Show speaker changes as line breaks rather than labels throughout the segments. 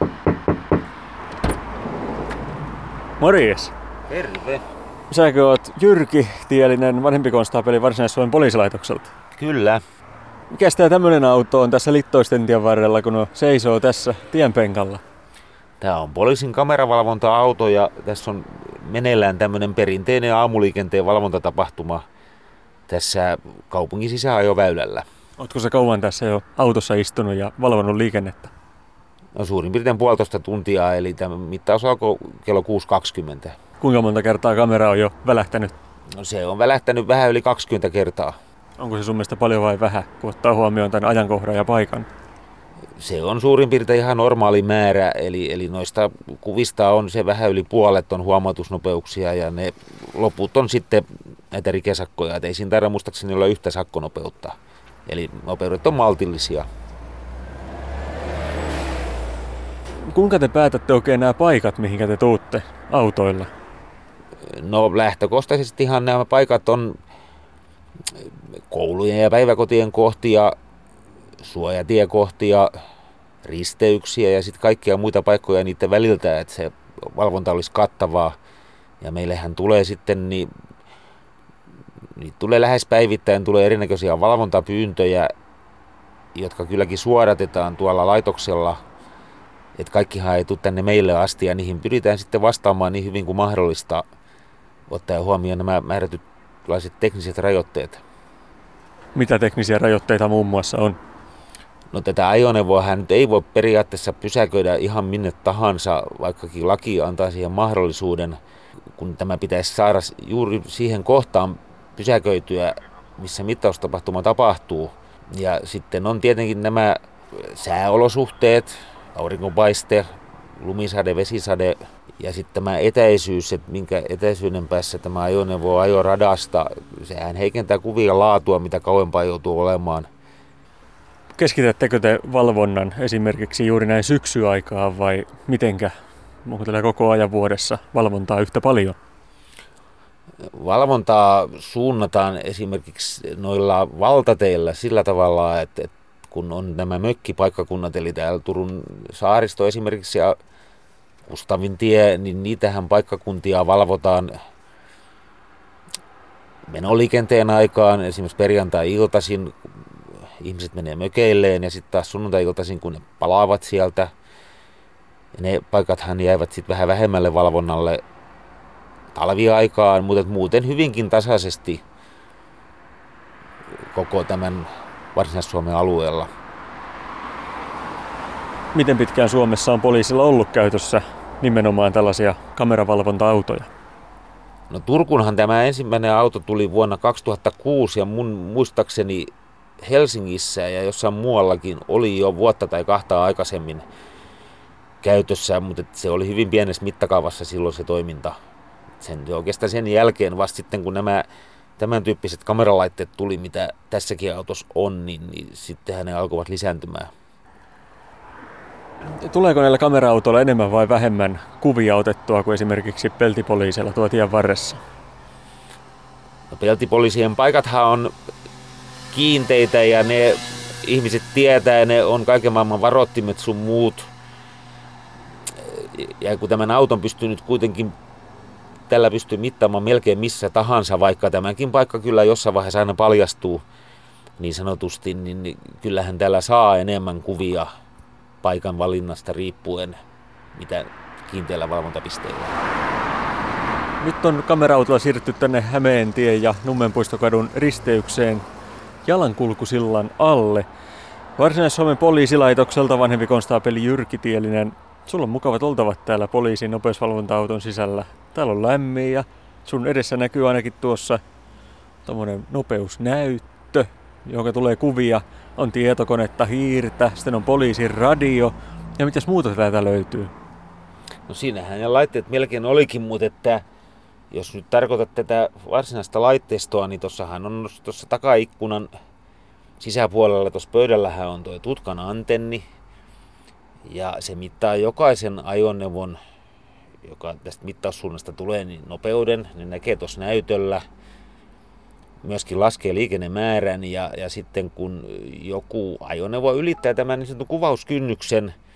Morjes.
Terve.
Säkö oot Jyrki Tielinen, vanhempi konstaapeli Varsinais-Suomen poliisilaitokselta?
Kyllä.
Mikäs tää tämmönen auto on tässä Littoisten tien varrella, kun seisoo tässä tienpenkalla?
Tää on poliisin kameravalvonta-auto ja tässä on meneillään tämmönen perinteinen aamuliikenteen valvontatapahtuma tässä kaupungin sisäajoväylällä.
Ootko sä kauan tässä jo autossa istunut ja valvonnut liikennettä?
No suurin piirtein 1,5 tuntia, eli tämä mittaus alkoi kello 6.20.
Kuinka monta kertaa kamera on jo välähtänyt?
No se on välähtänyt vähän yli 20 kertaa.
Onko se sun mielestä paljon vai vähän, kun ottaa huomioon tämän ajankohdan ja paikan?
Se on suurin piirtein ihan normaali määrä, eli noista kuvista on se vähän yli puolet on huomautusnopeuksia ja ne loput on sitten näitä rikesakkoja, et ei siinä tarvitse muistaakseni olla yhtä sakkonopeutta. Eli nopeudet on maltillisia.
Kuinka te päätätte oikein nämä paikat, mihinkä te tuutte autoilla?
No lähtökohtaisesti ihan nämä paikat on koulujen ja päiväkotien kohtia, suojatiekohtia, risteyksiä ja sitten kaikkia muita paikkoja niiden väliltä, että se valvonta olisi kattavaa. Ja meillähän tulee sitten, niitä tulee lähes päivittäin tulee erinäköisiä valvontapyyntöjä, jotka kylläkin suodatetaan tuolla laitoksella. Että kaikkihan ei tule tänne meille asti ja niihin pyritään sitten vastaamaan niin hyvin kuin mahdollista, ottaen huomioon nämä määrätytlaiset tekniset rajoitteet.
Mitä teknisiä rajoitteita muun muassa on?
No tätä ajoneuvoahan nyt ei voi periaatteessa pysäköidä ihan minne tahansa, vaikkakin laki antaa siihen mahdollisuuden, kun tämä pitäisi saada juuri siihen kohtaan pysäköityä, missä mittaustapahtuma tapahtuu. Ja sitten on tietenkin nämä sääolosuhteet, aurinkopaiste, lumisade, vesisade ja sitten tämä etäisyys, että minkä etäisyyden päässä tämä ajoneuvo on ajoradasta. Sehän heikentää kuvien laatua, mitä kauempaa joutuu olemaan.
Keskitättekö te valvonnan esimerkiksi juuri näin syksyaikaan vai mitenkä? Onko teillä koko ajan vuodessa valvontaa yhtä paljon?
Valvontaa suunnataan esimerkiksi noilla valtateillä sillä tavalla, että kun on nämä mökkipaikkakunnat, eli täällä Turun saaristo esimerkiksi ja Kustavintie, niin niitähän paikkakuntia valvotaan menoliikenteen aikaan, esimerkiksi perjantai-iltaisin ihmiset menee mökeilleen ja sitten taas sunnuntai-iltaisin, kun ne palaavat sieltä. Ja ne paikathan jäävät sitten vähän vähemmälle valvonnalle talviaikaan, mutta muuten hyvinkin tasaisesti koko tämän Varsinais-Suomen alueella.
Miten pitkään Suomessa on poliisilla ollut käytössä nimenomaan tällaisia kameravalvonta-autoja?
No Turkunhan tämä ensimmäinen auto tuli vuonna 2006 ja mun muistaakseni Helsingissä ja jossain muuallakin oli jo vuotta tai kahta aikaisemmin käytössä, mutta se oli hyvin pienessä mittakaavassa silloin se toiminta. Oikeastaan sen jälkeen vasta sitten kun nämä tämän tyyppiset kameralaitteet tuli, mitä tässäkin autossa on, niin sittenhän ne alkoivat lisääntymään.
Tuleeko näillä kamera-autoilla enemmän vai vähemmän kuvia otettua kuin esimerkiksi peltipoliisilla tuo tien varressa?
No, peltipoliisien paikathan on kiinteitä ja ne ihmiset tietää ja ne on kaiken maailman varoittimet sun muut. Ja kun tämän auton pystyy nyt kuitenkin tällä pystyy mittaamaan melkein missä tahansa, vaikka tämäkin paikka kyllä jossain vaiheessa aina paljastuu niin sanotusti, niin kyllähän täällä saa enemmän kuvia paikan valinnasta riippuen, mitä kiinteällä valvontapisteellä.
Nyt on kamera-autolla siirrytty tänne Hämeentien ja Nummenpuistokadun risteykseen jalankulkusillan alle. Varsinais-Suomen poliisilaitokselta vanhempi konstaapeli Jyrki Tielinen. Sulla on mukavat oltavat täällä poliisin nopeusvalvonta-auton sisällä. Täällä on lämmin ja sun edessä näkyy ainakin tuossa tommonen nopeusnäyttö, jonka tulee kuvia. On tietokonetta, hiirtä, sitten on poliisin radio. Ja mitäs muuta täältä löytyy?
No siinähän ne laitteet melkein olikin, mutta että jos nyt tarkoitat tätä varsinaista laitteistoa, niin tossahan on tuossa takaikkunan sisäpuolella, tuossa pöydällähän on tuo tutkan antenni. Ja se mittaa jokaisen ajoneuvon, joka tästä mittaussuunnasta tulee, niin nopeuden. Ne näkee tuossa näytöllä. Myöskin laskee liikennemäärän ja sitten kun joku ajoneuvo ylittää tämän niin sanotun kuvauskynnyksen,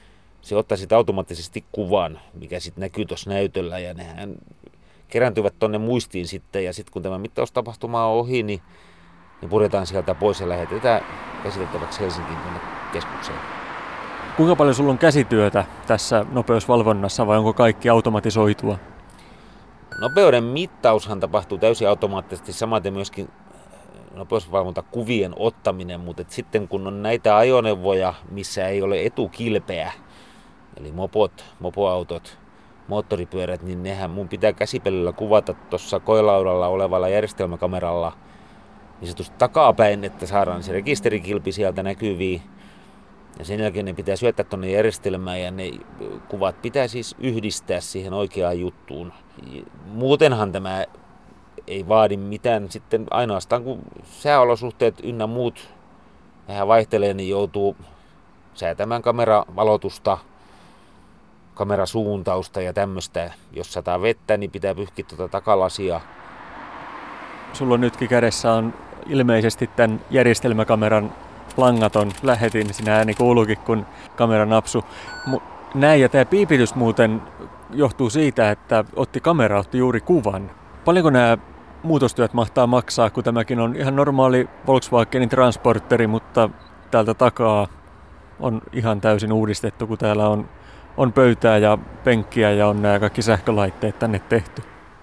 se ottaa sitten automaattisesti kuvan, mikä sitten näkyy tuossa näytöllä, ja nehän kerääntyvät tuonne muistiin sitten, ja sitten kun tämä mittaustapahtuma on ohi, niin puretaan sieltä pois ja lähetetään käsiteltäväksi Helsinkiin tuonne keskukseen.
Kuinka paljon sulla on käsityötä tässä nopeusvalvonnassa vai onko kaikki automatisoitua?
Nopeuden mittaushan tapahtuu täysin automaattisesti, samaten myöskin nopeusvalvontakuvien ottaminen, mutta sitten kun on näitä ajoneuvoja, missä ei ole etukilpeä, eli mopoautot, moottoripyörät, niin nehän mun pitää käsipelillä kuvata tuossa koelaudalla olevalla järjestelmäkameralla niin sanotusti takapäin, että saadaan se rekisterikilpi sieltä näkyviin. Ja sen jälkeen ne pitää syöttää tuonne järjestelmään ja ne kuvat pitää siis yhdistää siihen oikeaan juttuun. Muutenhan tämä ei vaadi mitään sitten ainoastaan kun sääolosuhteet ynnä muut vähän vaihtelee, niin joutuu säätämään kameravalotusta, kamerasuuntausta ja tämmöistä. Jos sataa vettä, niin pitää pyyhkiä tuota takalasia.
Sulla nytkin kädessä on ilmeisesti tämän järjestelmäkameran langaton lähetin. Siinä ääni kuuluukin, kun kamera napsu. Näin, ja tämä piipitys muuten johtuu siitä, että kamera otti juuri kuvan. Paljonko nämä muutostyöt mahtaa maksaa, kun tämäkin on ihan normaali Volkswagenin transporteri, mutta täältä takaa on ihan täysin uudistettu, kun täällä on pöytää ja penkkiä ja on nämä kaikki sähkölaitteet tänne tehty.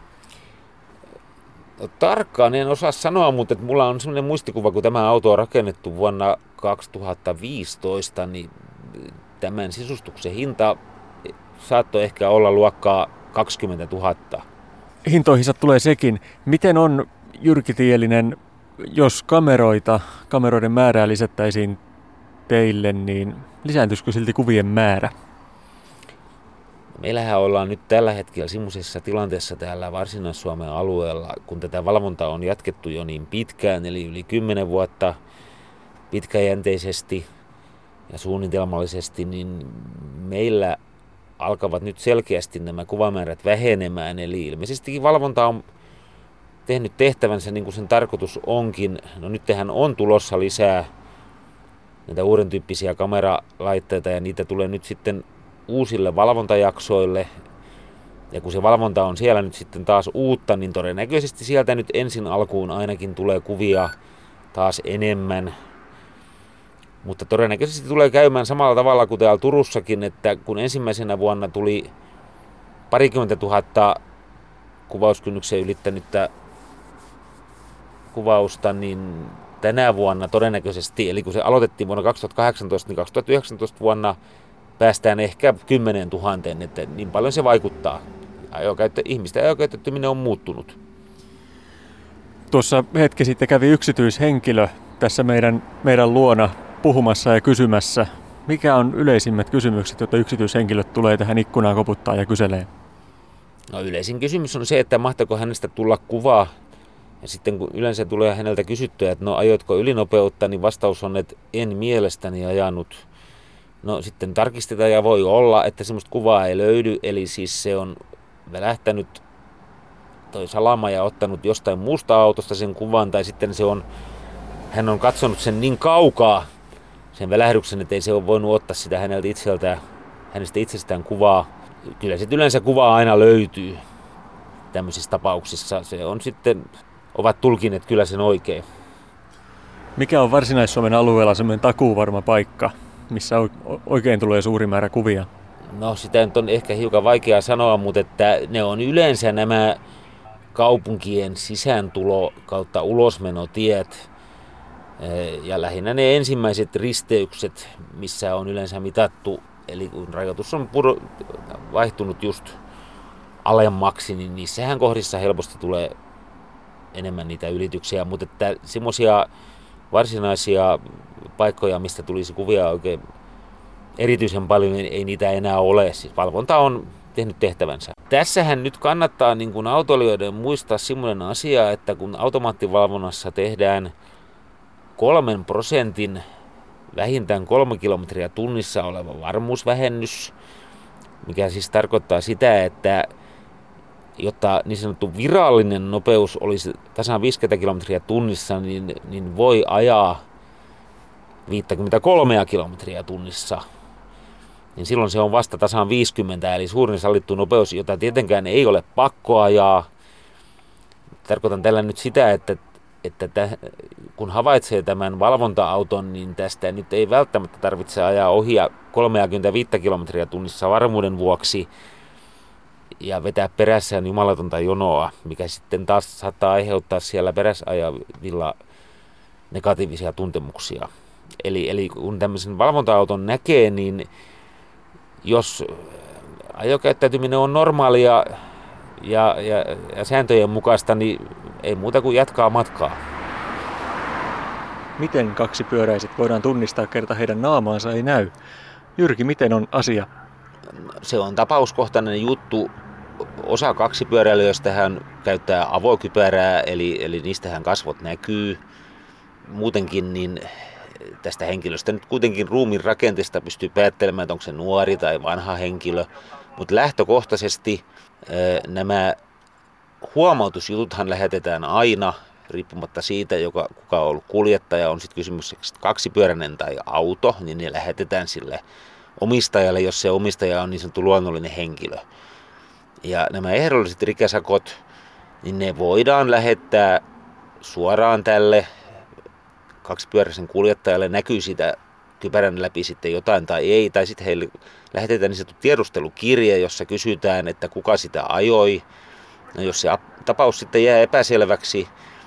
No, tarkkaan en osaa sanoa, mutta mulla on sellainen muistikuva, kun tämä auto on rakennettu vuonna 2015, niin tämän sisustuksen hinta saattoi ehkä olla luokkaa 20 000.
Hintoihinsa tulee sekin. Miten on, Jyrki Tielinen, jos kameroiden määrää lisättäisiin teille, niin lisääntyisikö silti kuvien määrä?
Meillähän ollaan nyt tällä hetkellä semmoisessa tilanteessa täällä Varsinais-Suomen alueella, kun tätä valvontaa on jatkettu jo niin pitkään, eli yli 10 vuotta pitkäjänteisesti ja suunnitelmallisesti, niin meillä alkavat nyt selkeästi nämä kuvamäärät vähenemään. Eli ilmeisestikin valvonta on tehnyt tehtävänsä niin kuin sen tarkoitus onkin. No nythän on tulossa lisää näitä uuden tyyppisiä kameralaitteita ja niitä tulee nyt sitten uusille valvontajaksoille. Ja kun se valvonta on siellä nyt sitten taas uutta, niin todennäköisesti sieltä nyt ensin alkuun ainakin tulee kuvia taas enemmän. Mutta todennäköisesti tulee käymään samalla tavalla kuin täällä Turussakin, että kun ensimmäisenä vuonna tuli 20 000 kuvauskynnyksen ylittänyttä kuvausta, niin tänä vuonna todennäköisesti, eli kun se aloitettiin vuonna 2018, niin 2019 vuonna päästään ehkä 10 000, että niin paljon se vaikuttaa. Ihmisten ajokäyttäytyminen on muuttunut.
Tuossa hetki sitten kävi yksityishenkilö tässä meidän luona puhumassa ja kysymässä. Mikä on yleisimmät kysymykset, joita yksityishenkilöt tulee tähän ikkunaan koputtaa ja kyselee?
No, yleisin kysymys on se, että mahtaako hänestä tulla kuvaa. Ja sitten kun yleensä tulee häneltä kysyttyä, että no ajoitko ylinopeutta, niin vastaus on, että en mielestäni ajanut. No sitten tarkistetaan ja voi olla, että semmoista kuvaa ei löydy, eli siis se on välähtänyt toi salama ja ottanut jostain muusta autosta sen kuvan, tai sitten hän on katsonut sen niin kaukaa, sen välähdyksen, että ei se ole voinut ottaa sitä hänestä itsestään kuvaa. Kyllä se yleensä kuvaa aina löytyy tämmöisissä tapauksissa. Se on sitten, ovat tulkineet kyllä sen oikein.
Mikä on Varsinais-Suomen alueella semmoinen takuuvarma paikka, missä oikein tulee suuri määrä kuvia?
No sitä nyt on ehkä hiukan vaikea sanoa, mutta että ne on yleensä nämä kaupunkien sisääntulo kautta ulosmenotiet. Ja lähinnä ne ensimmäiset risteykset, missä on yleensä mitattu, eli kun rajoitus on vaihtunut just alemmaksi, niin niissähän kohdissa helposti tulee enemmän niitä ylityksiä, mutta että semmoisia varsinaisia paikkoja, mistä tulisi kuvia oikein erityisen paljon, niin ei niitä enää ole. Siis valvonta on tehnyt tehtävänsä. Tässähän nyt kannattaa niin kuin autoilijoiden muistaa semmoinen asia, että kun automaattivalvonnassa tehdään 3% vähintään 3 kilometriä tunnissa oleva varmuusvähennys, mikä siis tarkoittaa sitä, että jotta niin sanottu virallinen nopeus olisi tasan 50 kilometriä tunnissa, niin voi ajaa 53 kilometriä tunnissa. niin silloin se on vasta tasan 50, eli suurin sallittu nopeus, jota tietenkään ei ole pakko ajaa. Tarkoitan tällä nyt sitä, että kun havaitsee tämän valvonta-auton, niin tästä nyt ei välttämättä tarvitse ajaa ohi 35 kilometriä tunnissa varmuuden vuoksi ja vetää perässään jumalatonta jonoa, mikä sitten taas saattaa aiheuttaa siellä perässä ajavilla negatiivisia tuntemuksia. Eli kun tämmöisen valvonta-auton näkee, niin jos ajokäyttäytyminen on normaalia ja sääntöjen mukaista, niin ei muuta kuin jatkaa matkaa.
Miten kaksipyöräiset voidaan tunnistaa, kerta heidän naamaansa ei näy? Jyrki, miten on asia?
Se on tapauskohtainen juttu. Osa kaksipyöräilijöistä hän käyttää avokypärää, eli niistähän kasvot näkyy. Muutenkin niin tästä henkilöstä nyt kuitenkin ruumiin rakenteesta pystyy päättelemään, että onko se nuori tai vanha henkilö. Mutta lähtökohtaisesti nämä huomautusjututhan lähetetään aina, riippumatta siitä, kuka on ollut kuljettaja, on sitten kysymys kaksipyöräinen tai auto, niin ne lähetetään sille omistajalle, jos se omistaja on niin sanottu luonnollinen henkilö. Ja nämä ehdolliset rikesakot, niin ne voidaan lähettää suoraan tälle kaksipyöräisen kuljettajalle, näkyy sitä kypärän läpi sitten jotain tai ei, tai sitten heille lähetetään niin sanottu tiedustelukirje, jossa kysytään, että kuka sitä ajoi. No jos se tapaus sitten jää epäselväksi,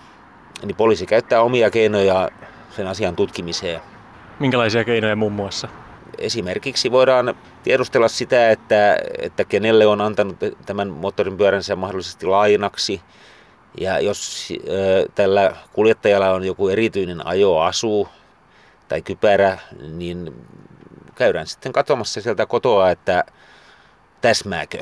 niin poliisi käyttää omia keinoja sen asian tutkimiseen.
Minkälaisia keinoja muun muassa?
Esimerkiksi voidaan tiedustella sitä, että kenelle on antanut tämän moottoripyöränsä mahdollisesti lainaksi. Ja jos tällä kuljettajalla on joku erityinen ajoasu tai kypärä, niin käydään sitten katsomassa sieltä kotoa, että täsmääkö.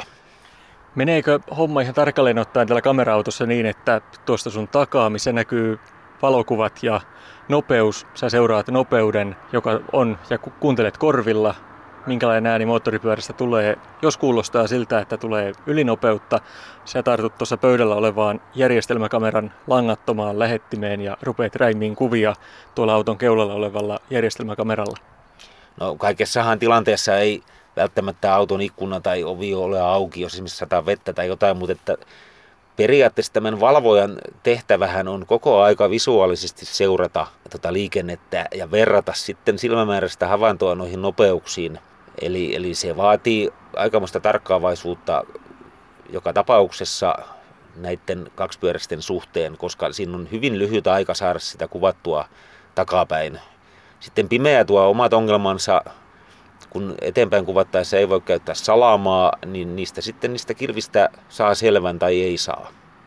Meneekö homma ihan tarkalleen ottaen tällä kamera-autossa niin, että tuosta sun takaa, missä näkyy valokuvat ja nopeus, sä seuraat nopeuden, joka on, ja kuuntelet korvilla, minkälainen ääni moottoripyörästä tulee. Jos kuulostaa siltä, että tulee ylinopeutta, sä tartut tuossa pöydällä olevaan järjestelmäkameran langattomaan lähettimeen ja rupeat räimiin kuvia tuolla auton keulalla olevalla järjestelmäkameralla.
No kaikessahan tilanteessa ei välttämättä auton ikkuna tai ovi ole auki, jos esimerkiksi sataa vettä tai jotain, mutta että periaatteessa tämän valvojan tehtävähän on koko aika visuaalisesti seurata liikennettä ja verrata sitten silmämääräistä havaintoa noihin nopeuksiin. Eli se vaatii aikamoista tarkkaavaisuutta joka tapauksessa näiden kaksipyöräisten suhteen, koska siinä on hyvin lyhyt aika saada sitä kuvattua takapäin. Sitten pimeä tuo omat ongelmansa, kun eteenpäin kuvattaessa ei voi käyttää salamaa, niin niistä kilvistä saa selvän tai ei saa.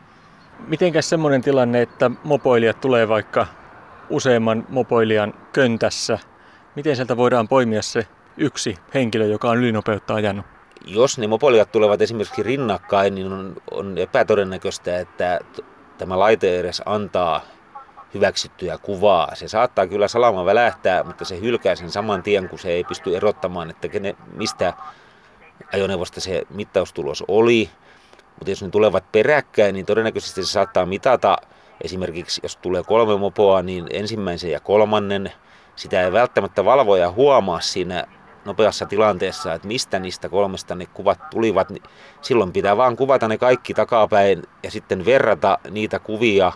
Mitenkäs semmoinen tilanne, että mopoilijat tulee vaikka useamman mopoilijan köntässä? Miten sieltä voidaan poimia se yksi henkilö, joka on ylinopeutta ajanut?
Jos ne mopoilijat tulevat esimerkiksi rinnakkain, niin on epätodennäköistä, että tämä laite edes antaa hyväksyttyä kuvaa. Se saattaa kyllä salama välähtää, mutta se hylkää sen saman tien, kun se ei pysty erottamaan, että mistä ajoneuvosta se mittaustulos oli. Mutta jos ne tulevat peräkkäin, niin todennäköisesti se saattaa mitata. Esimerkiksi jos tulee 3 mopoa, niin ensimmäisen ja kolmannen. Sitä ei välttämättä valvoja huomaa siinä nopeassa tilanteessa, että mistä niistä 3 ne kuvat tulivat. Silloin pitää vaan kuvata ne kaikki takapäin ja sitten verrata niitä kuvia,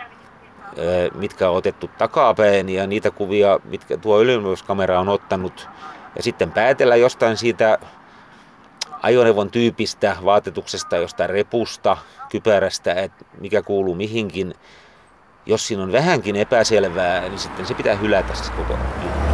mitkä on otettu takapäin ja niitä kuvia, mitkä tuo ylinopeuuskamera on ottanut. Ja sitten päätellä jostain siitä ajoneuvon tyypistä, vaatetuksesta, jostain repusta, kypärästä, että mikä kuuluu mihinkin. Jos siinä on vähänkin epäselvää, niin sitten se pitää hylätä se koko juttu.